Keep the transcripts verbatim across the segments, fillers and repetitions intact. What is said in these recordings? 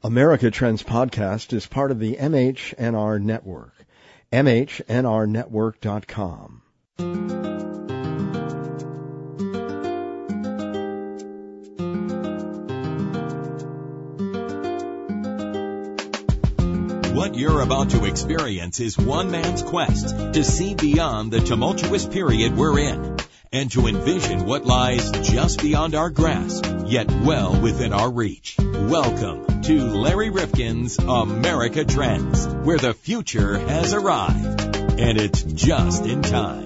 America Trends Podcast is part of the M H N R Network, M H N R network dot com. What you're about to experience is one man's quest to see beyond the tumultuous period we're in and to envision what lies just beyond our grasp, yet well within our reach. Welcome to Larry Rifkin's America Trends, where the future has arrived, and it's just in time.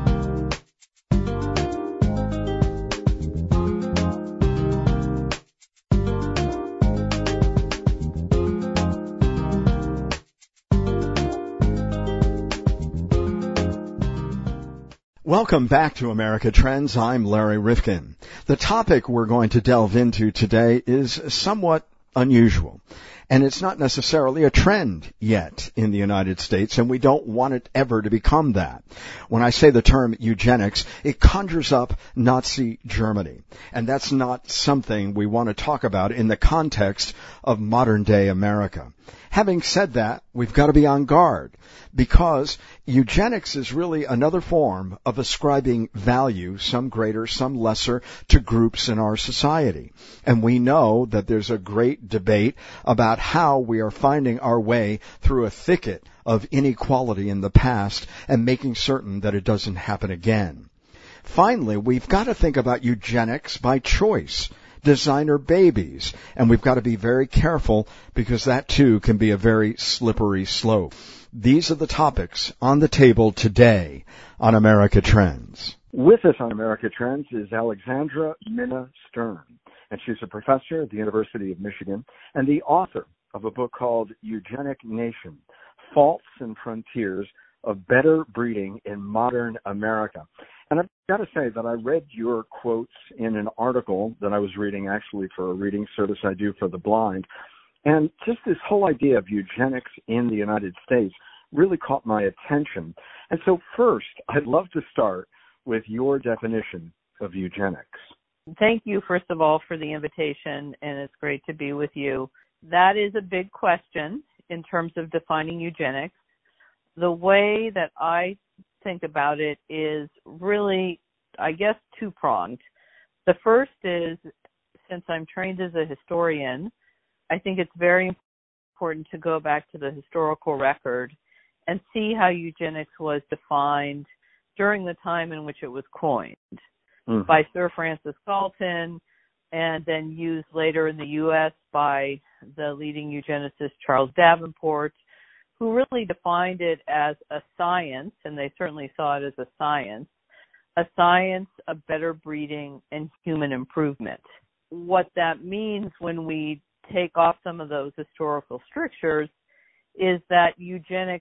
Welcome back to America Trends. I'm Larry Rifkin. The topic we're going to delve into today is somewhat unusual, and it's not necessarily a trend yet in the United States, and we don't want it ever to become that. When I say the term eugenics, it conjures up Nazi Germany, and that's not something we want to talk about in the context of modern-day America. Having said that, we've got to be on guard, because eugenics is really another form of ascribing value, some greater, some lesser, to groups in our society. And we know that there's a great debate about how we are finding our way through a thicket of inequality in the past and making certain that it doesn't happen again. Finally, we've got to think about eugenics by choice. Designer babies, and we've got to be very careful because that too can be a very slippery slope. These are the topics on the table today on America Trends. With us on America Trends is Alexandra Minna Stern, and she's a professor at the University of Michigan and the author of a book called Eugenic Nation, Faults and Frontiers of Better Breeding in Modern America. And I've got to say that I read your quotes in an article that I was reading actually for a reading service I do for the blind. And just this whole idea of eugenics in the United States really caught my attention. And so first, I'd love to start with your definition of eugenics. Thank you, first of all, for the invitation, and it's great to be with you. That is a big question in terms of defining eugenics. The way that I think about it is really, I guess, two-pronged. The first is, since I'm trained as a historian, I think it's very important to go back to the historical record and see how eugenics was defined during the time in which it was coined mm-hmm. by Sir Francis Galton and then used later in the U S by the leading eugenicist Charles Davenport, who really defined it as a science, and they certainly saw it as a science, a science of better breeding and human improvement. What that means when we take off some of those historical strictures is that eugenics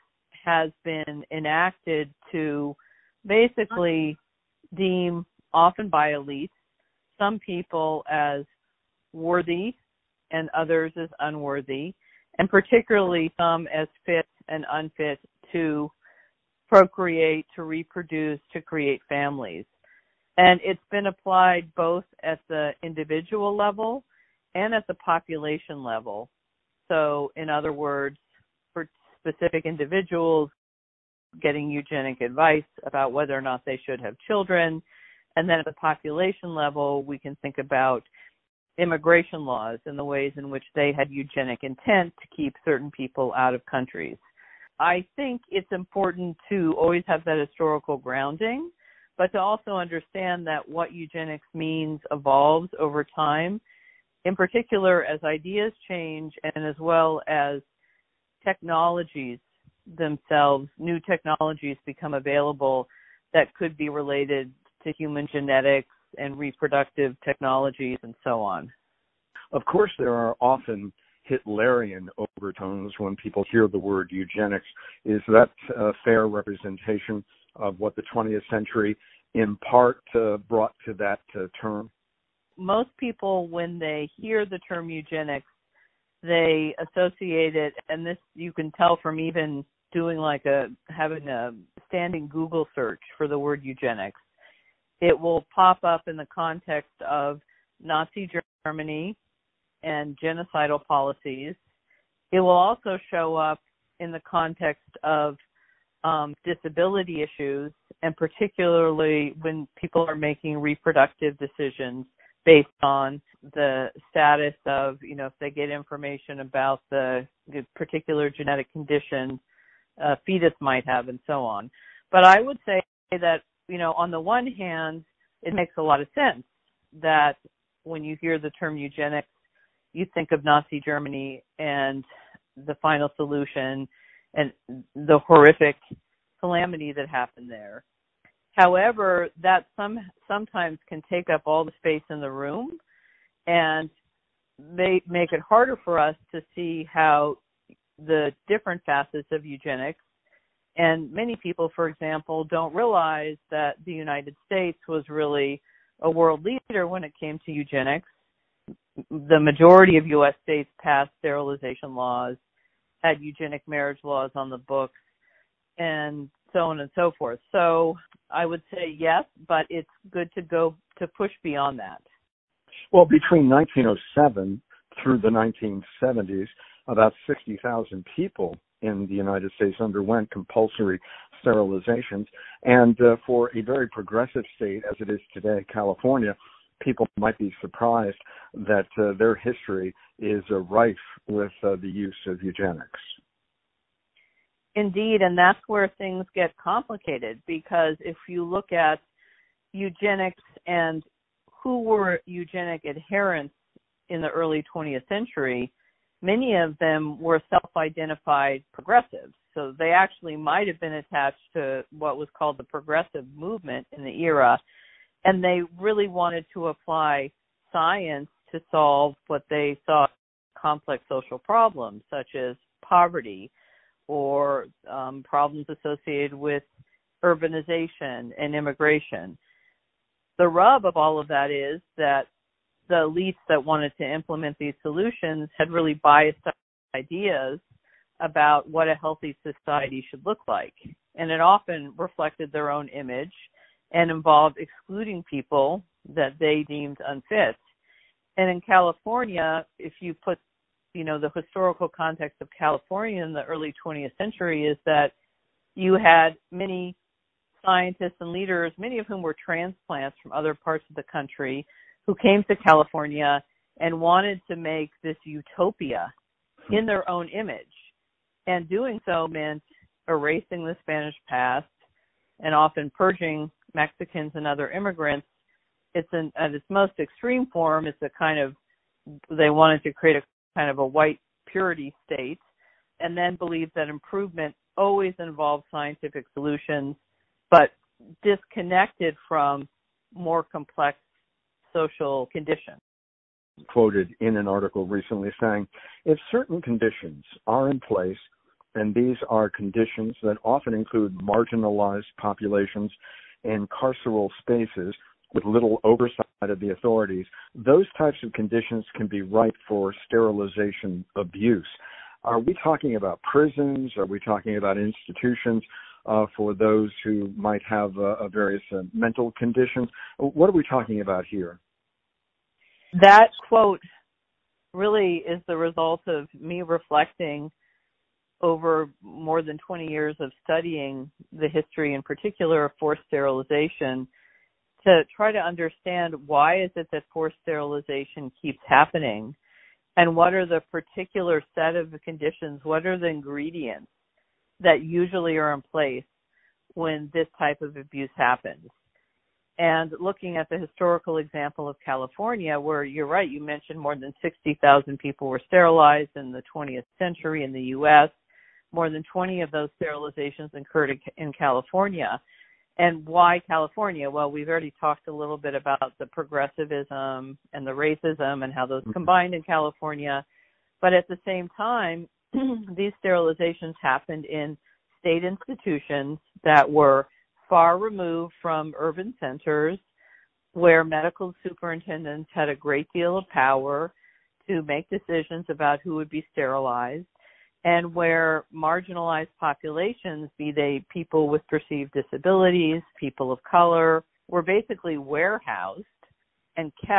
has been enacted to basically deem, often by elites, some people as worthy and others as unworthy, and particularly some as fit and unfit to procreate, to reproduce, to create families. And it's been applied both at the individual level and at the population level. So, in other words, for specific individuals, getting eugenic advice about whether or not they should have children. And then at the population level, we can think about immigration laws and the ways in which they had eugenic intent to keep certain people out of countries. I think it's important to always have that historical grounding, but to also understand that what eugenics means evolves over time, in particular as ideas change and as well as technologies themselves, new technologies become available that could be related to human genetics and reproductive technologies and so on. Of course, there are often Hitlerian overtones when people hear the word eugenics. Is that a fair representation of what the twentieth century in part uh, brought to that uh, term? Most people, when they hear the term eugenics, they associate it, and this you can tell from even doing like a, having a standing Google search for the word eugenics. It will pop up in the context of Nazi Germany and genocidal policies. It will also show up in the context of um, disability issues, and particularly when people are making reproductive decisions based on the status of, you know, if they get information about the, the particular genetic condition a fetus might have and so on. But I would say that, you know, on the one hand, it makes a lot of sense that when you hear the term eugenics, you think of Nazi Germany and the final solution and the horrific calamity that happened there. However, that some sometimes can take up all the space in the room and may make it harder for us to see how the different facets of eugenics, and many people, for example, don't realize that the United States was really a world leader when it came to eugenics. The majority of U S states passed sterilization laws, had eugenic marriage laws on the books, and so on and so forth. So I would say yes, but it's good to go to push beyond that. Well, between nineteen oh seven through the nineteen seventies, about sixty thousand people in the United States underwent compulsory sterilizations. And uh, for a very progressive state as it is today, California, people might be surprised that uh, their history is uh, rife with uh, the use of eugenics. Indeed, and that's where things get complicated, because if you look at eugenics and who were eugenic adherents in the early twentieth century, many of them were self-identified progressives. So they actually might have been attached to what was called the progressive movement in the era, and they really wanted to apply science to solve what they saw as complex social problems, such as poverty or um, problems associated with urbanization and immigration. The rub of all of that is that the elites that wanted to implement these solutions had really biased ideas about what a healthy society should look like. And it often reflected their own image and involved excluding people that they deemed unfit. And in California, if you put, you know, the historical context of California in the early twentieth century is that you had many scientists and leaders, many of whom were transplants from other parts of the country, who came to California and wanted to make this utopia in their own image. And doing so meant erasing the Spanish past and often purging Mexicans and other immigrants. It's an, at its most extreme form, it's a kind of, they wanted to create a kind of a white purity state, and then believed that improvement always involved scientific solutions, but disconnected from more complex social conditions. Quoted in an article recently saying, if certain conditions are in place, and these are conditions that often include marginalized populations and carceral spaces with little oversight of the authorities, those types of conditions can be ripe for sterilization abuse. Are we talking about prisons? Are we talking about institutions uh, for those who might have uh, various uh, mental conditions? What are we talking about here? That quote really is the result of me reflecting over more than twenty years of studying the history, in particular, of forced sterilization, to try to understand why is it that forced sterilization keeps happening, and what are the particular set of conditions, what are the ingredients that usually are in place when this type of abuse happens. And looking at the historical example of California, where you're right, you mentioned more than sixty thousand people were sterilized in the twentieth century in the U S. More than twenty of those sterilizations occurred in California. And why California? Well, we've already talked a little bit about the progressivism and the racism and how those combined in California. But at the same time, these sterilizations happened in state institutions that were far removed from urban centers, where medical superintendents had a great deal of power to make decisions about who would be sterilized, and where marginalized populations, be they people with perceived disabilities, people of color, were basically warehoused and kept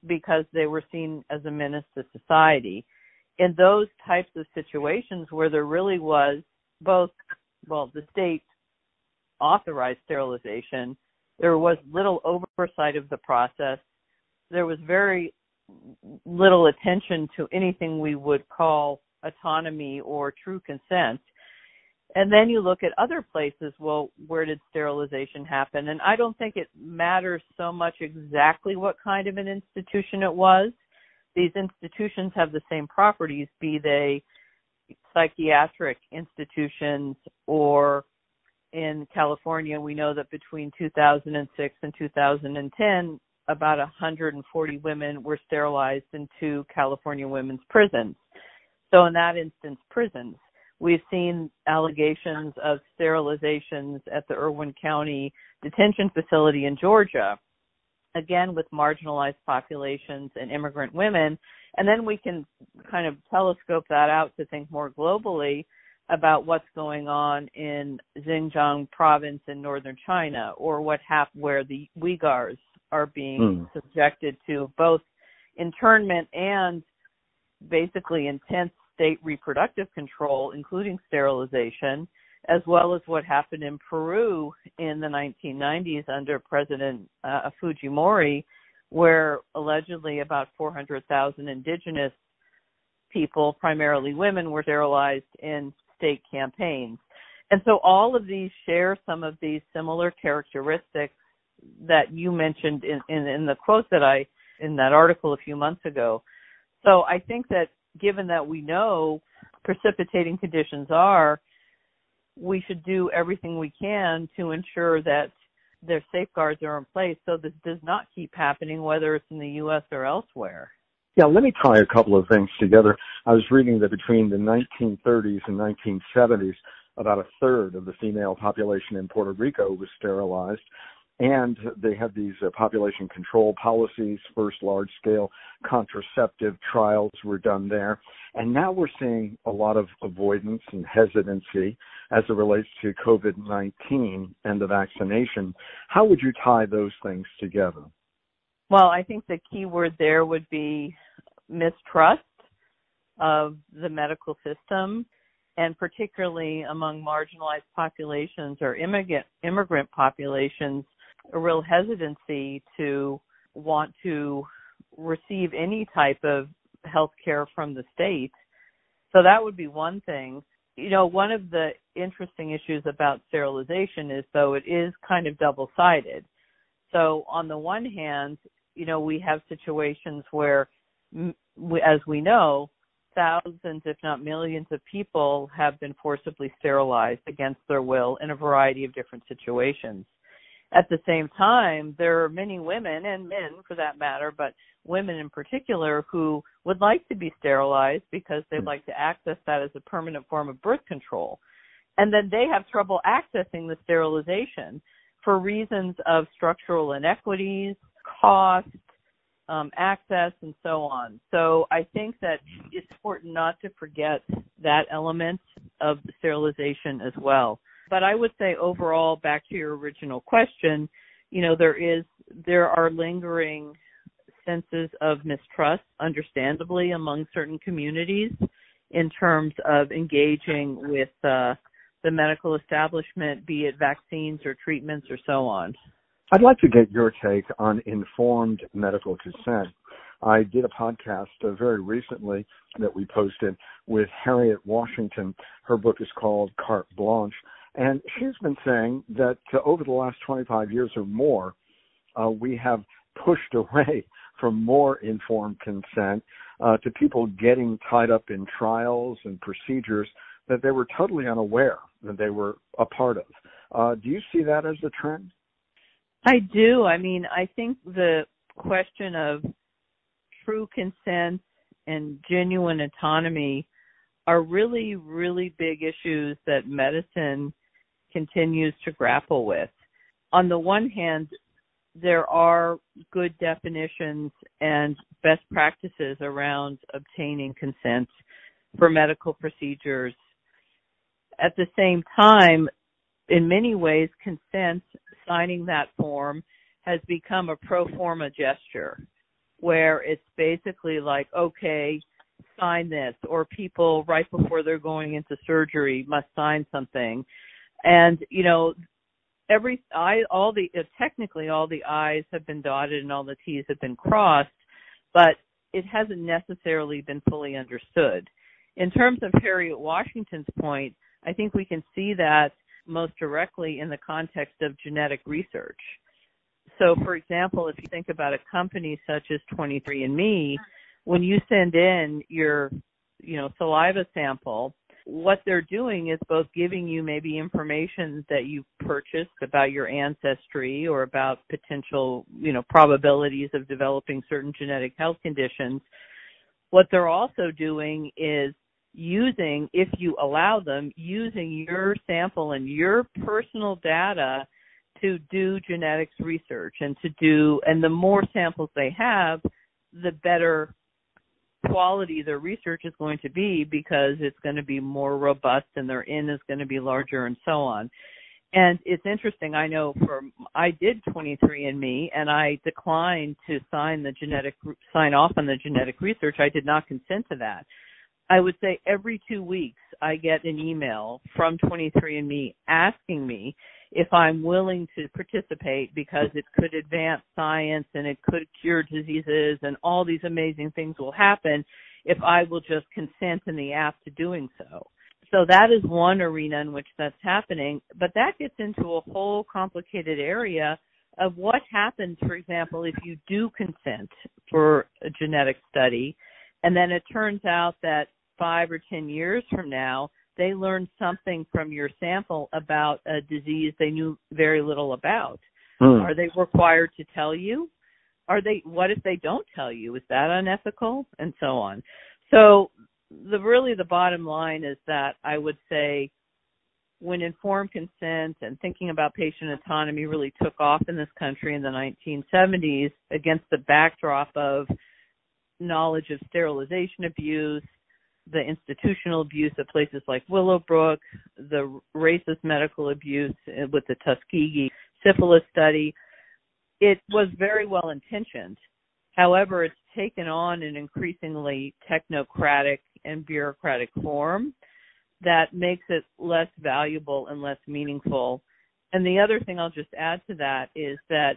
because they were seen as a menace to society. In those types of situations where there really was both, well, the state authorized sterilization, there was little oversight of the process. There was very little attention to anything we would call autonomy or true consent. And then you look at other places, well, where did sterilization happen? And I don't think it matters so much exactly what kind of an institution it was. These institutions have the same properties, be they psychiatric institutions, or in California, we know that between two thousand six and two thousand ten, about one hundred forty women were sterilized in two California women's prisons. So in that instance, prisons. We've seen allegations of sterilizations at the Irwin County Detention Facility in Georgia, again with marginalized populations and immigrant women. And then we can kind of telescope that out to think more globally about what's going on in Xinjiang province in northern China, or what happened where the Uyghurs are being mm. subjected to both internment and basically intense state reproductive control, including sterilization, as well as what happened in Peru in the nineteen nineties under President uh, Fujimori, where allegedly about four hundred thousand indigenous people, primarily women, were sterilized in state campaigns. And so all of these share some of these similar characteristics that you mentioned in, in, in the quote that I, in that article a few months ago. So I think that given that we know precipitating conditions are, we should do everything we can to ensure that their safeguards are in place so this does not keep happening, whether it's in the U S or elsewhere. Yeah, let me tie a couple of things together. I was reading that between the nineteen thirties and nineteen seventies, about a third of the female population in Puerto Rico was sterilized. And they had these uh, population control policies. First large-scale contraceptive trials were done there. And now we're seeing a lot of avoidance and hesitancy as it relates to COVID nineteen and the vaccination. How would you tie those things together? Well, I think the key word there would be mistrust of the medical system, and particularly among marginalized populations or immigrant, immigrant populations, a real hesitancy to want to receive any type of health care from the state. So that would be one thing. You know, one of the interesting issues about sterilization is, though, it is kind of double-sided. So on the one hand, you know, we have situations where, as we know, thousands, if not millions of people have been forcibly sterilized against their will in a variety of different situations. At the same time, there are many women, and men for that matter, but women in particular, who would like to be sterilized because they'd like to access that as a permanent form of birth control. And then they have trouble accessing the sterilization for reasons of structural inequities, cost, um, access, and so on. So I think that it's important not to forget that element of sterilization as well. But I would say overall, back to your original question, you know, there is, there are lingering senses of mistrust, understandably, among certain communities in terms of engaging with uh, the medical establishment, be it vaccines or treatments or so on. I'd like to get your take on informed medical consent. I did a podcast uh, very recently that we posted with Harriet Washington. Her book is called Carte Blanche. And she's been saying that uh, over the last twenty-five years or more, uh, we have pushed away from more informed consent uh, to people getting tied up in trials and procedures that they were totally unaware that they were a part of. Uh, do you see that as a trend? I do. I mean, I think the question of true consent and genuine autonomy are really, really big issues that medicine continues to grapple with. On the one hand, there are good definitions and best practices around obtaining consent for medical procedures. At the same time, in many ways, consent, signing that form, has become a pro forma gesture. where it's basically like, okay, sign this, or people right before they're going into surgery must sign something. And, you know, every I all the uh, technically all the I's have been dotted and all the T's have been crossed, but it hasn't necessarily been fully understood. In terms of Harriet Washington's point, I think we can see that most directly in the context of genetic research. So, for example, if you think about a company such as twenty-three and me, when you send in your, you know, saliva sample, what they're doing is both giving you maybe information that you purchased about your ancestry or about potential, you know, probabilities of developing certain genetic health conditions. What they're also doing is using, if you allow them, using your sample and your personal data to do genetics research and to do, and the more samples they have, the better quality their research is going to be, because it's going to be more robust and their N is going to be larger and so on. And it's interesting, I know for, I did twenty-three and me and I declined to sign the genetic, sign off on the genetic research. I did not consent to that. I would say every two weeks I get an email from twenty-three and me asking me if I'm willing to participate, because it could advance science and it could cure diseases and all these amazing things will happen if I will just consent in the app to doing so. So that is one arena in which that's happening, but that gets into a whole complicated area of what happens, for example, if you do consent for a genetic study, and then it turns out that five or ten years from now, they learned something from your sample about a disease they knew very little about. Mm. Are they required to tell you? Are they? What if they don't tell you? Is that unethical? And so on. So the really the bottom line is that I would say when informed consent and thinking about patient autonomy really took off in this country in the nineteen seventies against the backdrop of knowledge of sterilization abuse, the institutional abuse of places like Willowbrook, the racist medical abuse with the Tuskegee syphilis study, it was very well intentioned. However, it's taken on an increasingly technocratic and bureaucratic form that makes it less valuable and less meaningful. And the other thing I'll just add to that is that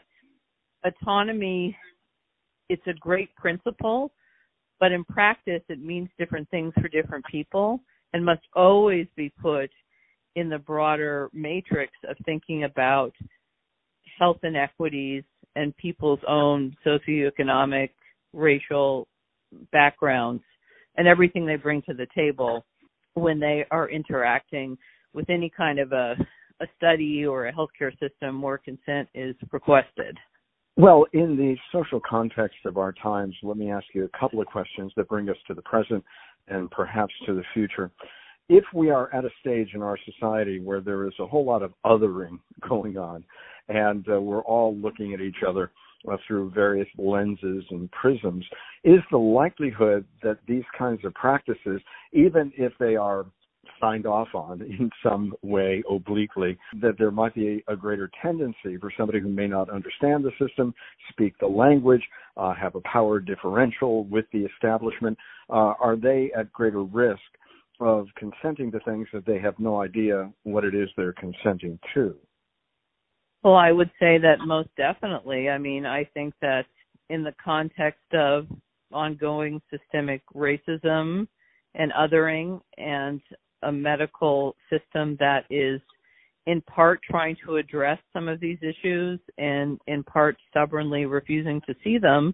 autonomy, it's a great principle, but in practice, it means different things for different people and must always be put in the broader matrix of thinking about health inequities and people's own socioeconomic, racial backgrounds and everything they bring to the table when they are interacting with any kind of a, a study or a healthcare system where consent is requested. Well, in the social context of our times, let me ask you a couple of questions that bring us to the present and perhaps to the future. If we are at a stage in our society where there is a whole lot of othering going on, and uh, we're all looking at each other uh, through various lenses and prisms, is the likelihood that these kinds of practices, even if they are signed off on in some way obliquely, that there might be a greater tendency for somebody who may not understand the system, speak the language, uh, have a power differential with the establishment, uh, are they at greater risk of consenting to things that they have no idea what it is they're consenting to? Well, I would say that most definitely. I mean, I think that in the context of ongoing systemic racism and othering and a medical system that is in part trying to address some of these issues and in part stubbornly refusing to see them,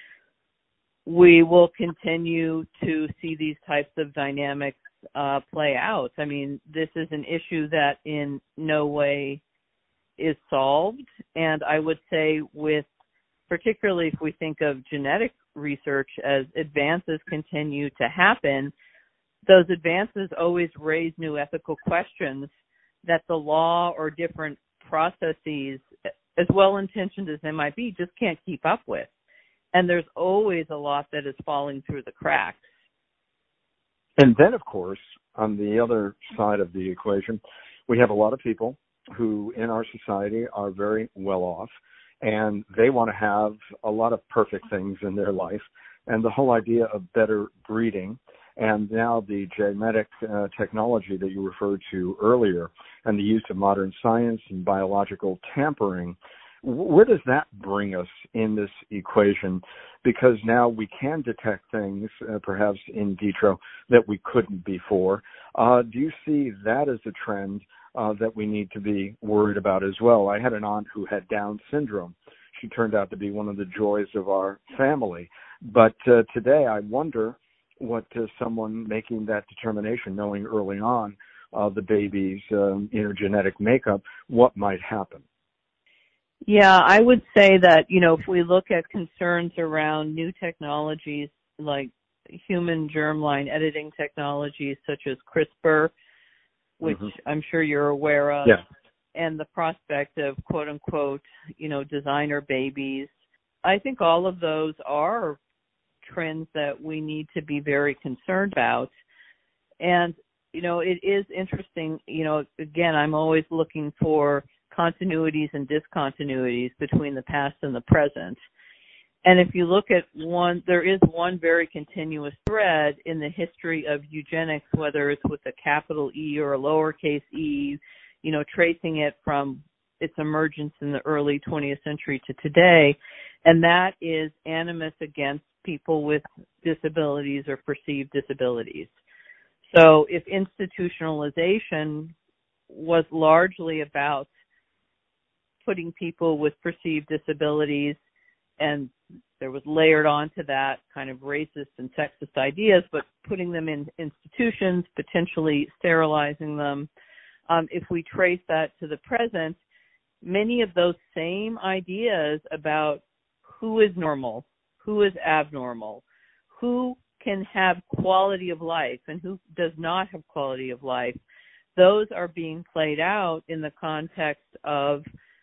we will continue to see these types of dynamics uh, play out. I mean, this is an issue that in no way is solved. And I would say with, particularly if we think of genetic research, as advances continue to happen, those advances always raise new ethical questions that the law or different processes, as well-intentioned as they might be, just can't keep up with. And there's always a lot that is falling through the cracks. And then, of course, on the other side of the equation, we have a lot of people who in our society are very well off, and they want to have a lot of perfect things in their life. And the whole idea of better breeding, and now the genetic uh, technology that you referred to earlier, and the use of modern science and biological tampering, where does that bring us in this equation? Because now we can detect things, uh, perhaps in vitro, that we couldn't before. Uh, do you see that as a trend uh, that we need to be worried about as well? I had an aunt who had Down syndrome. She turned out to be one of the joys of our family. But uh, today I wonder what uh, someone making that determination, knowing early on uh, the baby's um, you know, genetic makeup, what might happen. Yeah, I would say that, you know, if we look at concerns around new technologies like human germline editing technologies such as CRISPR, which mm-hmm. I'm sure you're aware of, yeah. and the prospect of quote unquote, you know, designer babies, I think all of those are trends that we need to be very concerned about. And, you know, it is interesting, you know, again, I'm always looking for continuities and discontinuities between the past and the present. And if you look at one, there is one very continuous thread in the history of eugenics, whether it's with a capital E or a lowercase e, you know, tracing it from its emergence in the early twentieth century to today, and that is animus against people with disabilities or perceived disabilities. So if institutionalization was largely about putting people with perceived disabilities, and there was layered onto that kind of racist and sexist ideas, but putting them in institutions, potentially sterilizing them. Um, if we trace that to the present, many of those same ideas about who is normal, who is abnormal, who can have quality of life and who does not have quality of life, those are being played out in the context of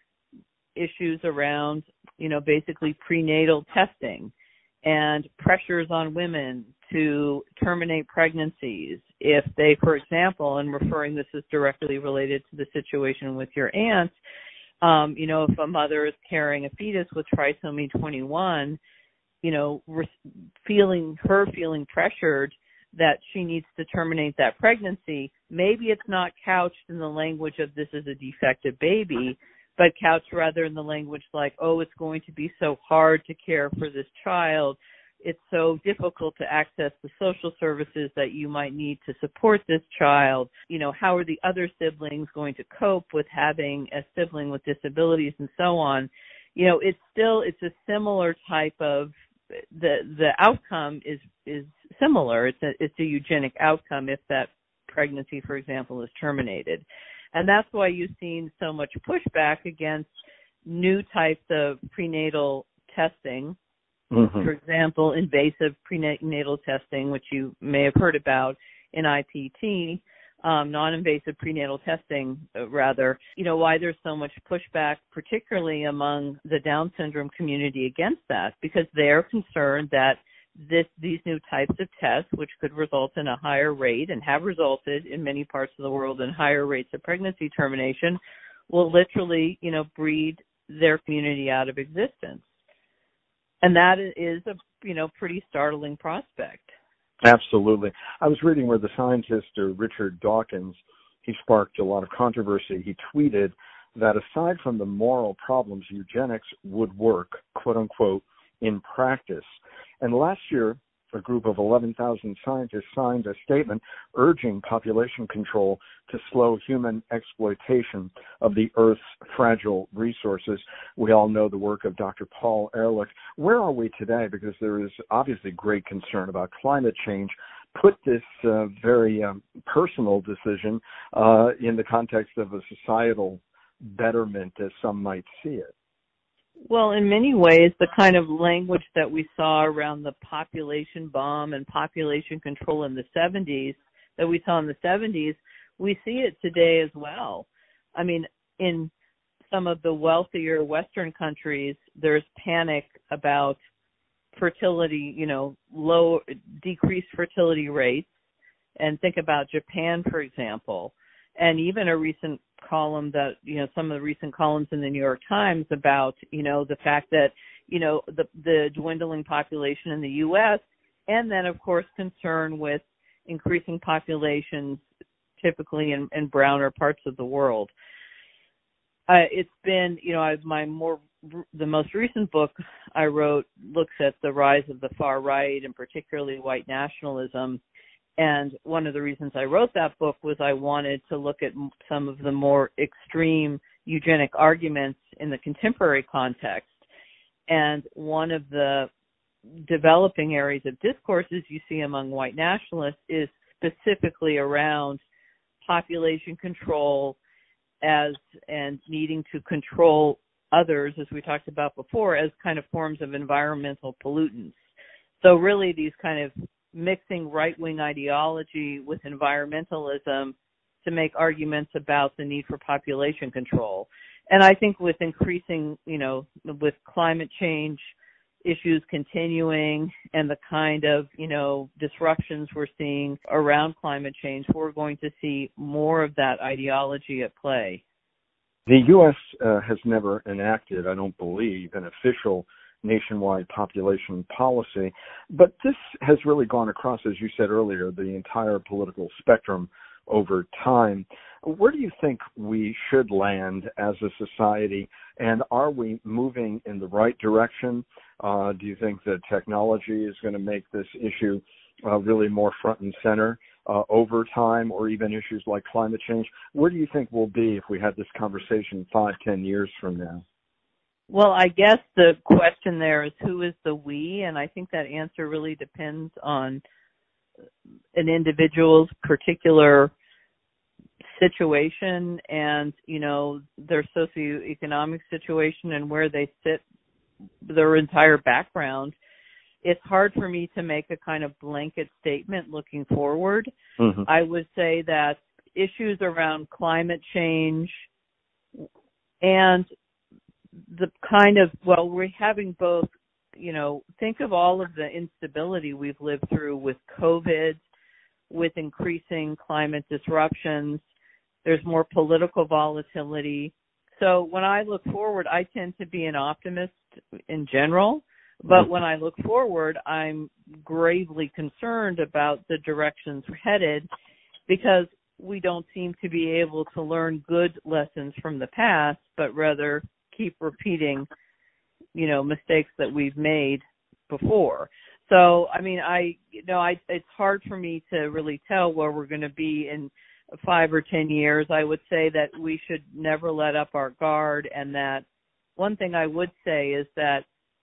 issues around, you know, basically prenatal testing and pressures on women to terminate pregnancies if they, for example, and referring this is directly related to the situation with your aunt, um, you know, if a mother is carrying a fetus with trisomy twenty-one, you know, re- feeling her feeling pressured that she needs to terminate that pregnancy, maybe it's not couched in the language of this is a defective baby, but couched rather in the language like, oh, it's going to be so hard to care for this child. It's so difficult to access the social services that you might need to support this child. You know, how are the other siblings going to cope with having a sibling with disabilities and so on? You know, it's still, it's a similar type of, the the outcome is is similar. It's a, it's a eugenic outcome if that pregnancy, for example, is terminated. And that's why you've seen so much pushback against new types of prenatal testing. Mm-hmm. For example, invasive prenatal testing, which you may have heard about in I P T, um, non-invasive prenatal testing, uh, rather. You know, why there's so much pushback, particularly among the Down syndrome community against that, because they're concerned that this these new types of tests, which could result in a higher rate and have resulted in many parts of the world in higher rates of pregnancy termination, will literally, you know, breed their community out of existence. And that is a, you know, pretty startling prospect. Absolutely. I was reading where the scientist uh, Richard Dawkins, he sparked a lot of controversy. He tweeted that aside from the moral problems, eugenics would work, quote unquote, in practice. And last year, a group of eleven thousand scientists signed a statement urging population control to slow human exploitation of the Earth's fragile resources. We all know the work of Doctor Paul Ehrlich. Where are we today? Because there is obviously great concern about climate change. Put this uh, very um, personal decision uh, in the context of a societal betterment, as some might see it. Well, in many ways, the kind of language that we saw around the population bomb and population control in the seventies, that we saw in the seventies, we see it today as well. I mean, in some of the wealthier Western countries, there's panic about fertility, you know, low, decreased fertility rates. And think about Japan, for example. and even a recent column that, you know, some of the recent columns in the New York Times about, you know, the fact that, you know, the, the dwindling population in the U S, and then, of course, concern with increasing populations typically in, in browner parts of the world. Uh, it's been, you know, I've, my more, the most recent book I wrote looks at the rise of the far right and particularly white nationalism. And one of the reasons I wrote that book was I wanted to look at some of the more extreme eugenic arguments in the contemporary context. And one of the developing areas of discourses you see among white nationalists is specifically around population control as and needing to control others, as we talked about before, as kind of forms of environmental pollutants. So really these kind of mixing right-wing ideology with environmentalism to make arguments about the need for population control. And I think with increasing, you know, with climate change issues continuing and the kind of, you know, disruptions we're seeing around climate change, we're going to see more of that ideology at play. The U S uh, has never enacted, I don't believe, an official nationwide population policy, but this has really gone across, as you said earlier, the entire political spectrum over time. Where do you think we should land as a society, and are we moving in the right direction? Uh, do you think that technology is going to make this issue uh, really more front and center uh, over time, or even issues like climate change? Where do you think we'll be if we had this conversation five, ten years from now? Well, I guess the question there is who is the we, and I think that answer really depends on an individual's particular situation and, you know, their socioeconomic situation and where they sit, their entire background. It's hard for me to make a kind of blanket statement looking forward. Mm-hmm. I would say that issues around climate change and the kind of, well, we're having both, you know, think of all of the instability we've lived through with COVID, with increasing climate disruptions. There's more political volatility. So when I look forward, I tend to be an optimist in general. But when I look forward, I'm gravely concerned about the directions we're headed because we don't seem to be able to learn good lessons from the past, but rather keep repeating, you know, mistakes that we've made before. So, I mean, I, you know, I, it's hard for me to really tell where we're going to be in five or ten years. I would say that we should never let up our guard, and that one thing I would say is that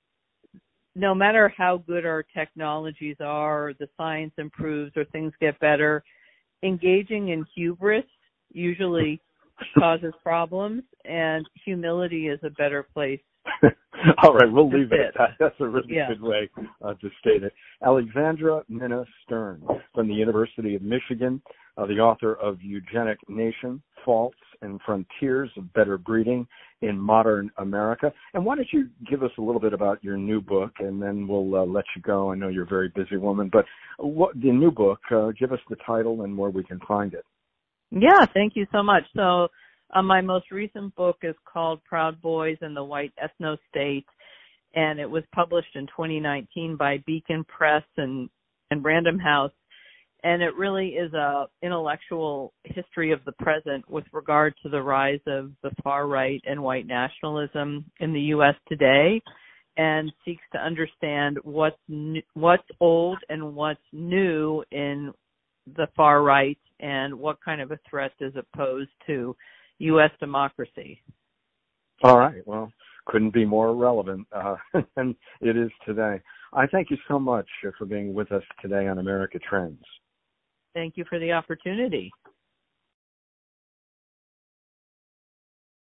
no matter how good our technologies are, or the science improves or things get better, engaging in hubris usually causes problems, and humility is a better place. All right, we'll leave it at that. That's a really yeah. good way uh, to state it. Alexandra Minna Stern from the University of Michigan, uh, the author of Eugenic Nation, Faults and Frontiers of Better Breeding in Modern America. And why don't you give us a little bit about your new book, and then we'll uh, let you go. I know you're a very busy woman, but what the new book, uh, give us the title and where we can find it. Yeah, thank you so much. So uh, my most recent book is called Proud Boys and the White Ethno-State, and it was published in twenty nineteen by Beacon Press and, and Random House. And it really is a intellectual history of the present with regard to the rise of the far right and white nationalism in the U S today, and seeks to understand what's new, what's old and what's new in the far right and what kind of a threat is opposed to U S democracy. All right. Well, couldn't be more relevant uh, than it is today. I thank you so much for being with us today on America Trends. Thank you for the opportunity.